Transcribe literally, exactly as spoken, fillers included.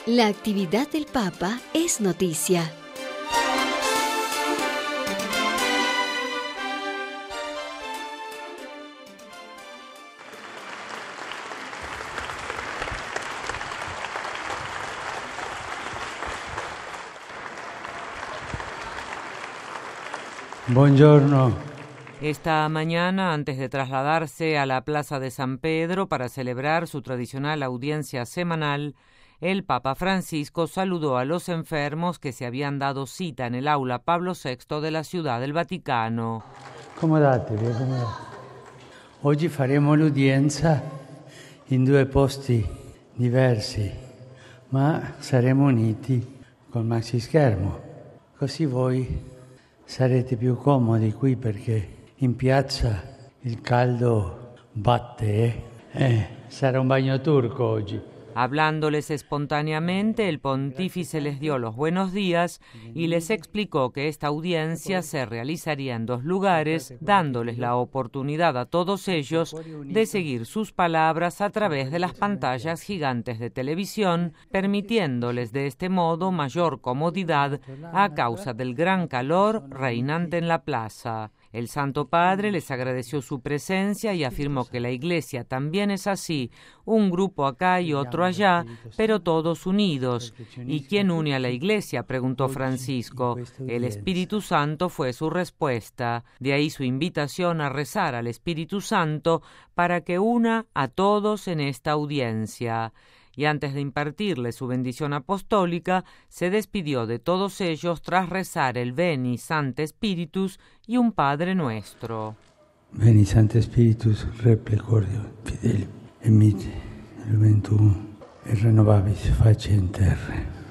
La actividad del Papa es noticia. Buongiorno. Esta mañana, antes de trasladarse a la Plaza de San Pedro para celebrar su tradicional audiencia semanal, el Papa Francisco saludó a los enfermos que se habían dado cita en el aula Pablo sexto de la Ciudad del Vaticano. Accomodatevi, accomodatevi. Oggi faremo l'udienza in due posti diversi, ma saremo uniti col maxi schermo. Così voi sarete più comodi qui perché in piazza il caldo batte, eh? Eh, sarà un bagno turco oggi. Hablándoles espontáneamente, el pontífice les dio los buenos días y les explicó que esta audiencia se realizaría en dos lugares, dándoles la oportunidad a todos ellos de seguir sus palabras a través de las pantallas gigantes de televisión, permitiéndoles de este modo mayor comodidad a causa del gran calor reinante en la plaza. El Santo Padre les agradeció su presencia y afirmó que la Iglesia también es así, un grupo acá y otro allá, pero todos unidos. ¿Y quién une a la Iglesia?, preguntó Francisco. El Espíritu Santo fue su respuesta. De ahí su invitación a rezar al Espíritu Santo para que una a todos en esta audiencia. Y antes de impartirle su bendición apostólica, se despidió de todos ellos tras rezar el Veni Sancte Spiritus y un Padre Nuestro. Veni Sancte Spiritus, replicor fideli, emite, juventud, et renovabis facie in terra.